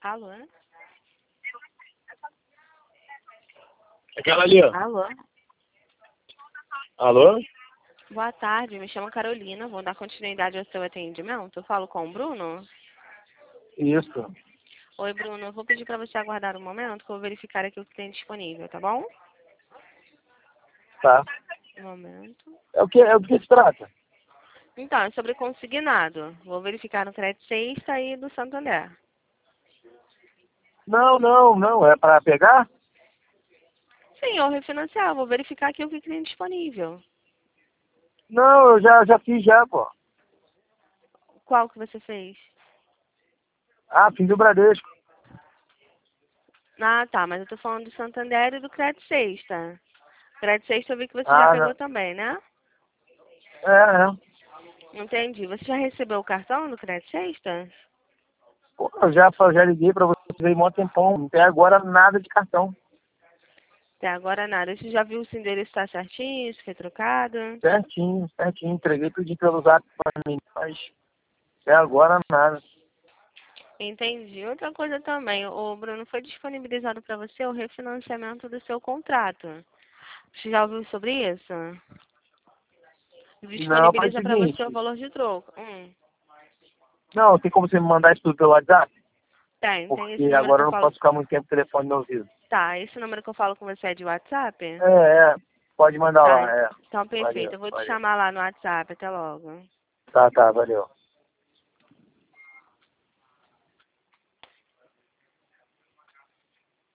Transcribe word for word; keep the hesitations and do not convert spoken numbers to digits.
Alô? Aquela ali, ó. Alô? Alô? Boa tarde, me chamo Carolina, vou dar continuidade ao seu atendimento. Eu falo com o Bruno? Isso. Oi, Bruno, eu vou pedir para você aguardar um momento que eu vou verificar aqui o que tem disponível, tá bom? Tá. Um momento. É o que, é o que se trata? Então, é sobre consignado. Vou verificar no Crédito Sexta e do Santander. Não, não, não. É para pegar? Sim, ou refinanciar. Vou verificar aqui o que tem disponível. Não, eu já, já fiz já, pô. Qual que você fez? Ah, fiz do Bradesco. Ah, tá, mas eu tô falando do Santander e do Crédito Sexta. Crédito Sexta eu vi que você já Ah, pegou não. também, né? É, é. Entendi. Você já recebeu o cartão do Crédito Sexta? Pô, eu já, já liguei para vocês aí mó tempão. Até agora nada de cartão. Até agora nada. Você já viu se o endereço está certinho, se foi trocado? Certinho, certinho. Entreguei tudo pelo zap para mim, mas até agora nada. Entendi. Outra coisa também, o Bruno, foi disponibilizado para você o refinanciamento do seu contrato. Você já ouviu sobre isso? Não, faz o Disponibiliza para você o seguinte. valor de troco. Hum, Não, tem como você me mandar isso tudo pelo WhatsApp? tem, tem esse Porque número que agora eu eu não falo. posso ficar muito tempo com o telefone no ouvido. Tá, esse número que eu falo com você é de WhatsApp? É, é. Pode mandar Tá, lá, é. então perfeito. Valeu, Eu vou te valeu. chamar lá no WhatsApp. Até logo. Tá, tá, valeu.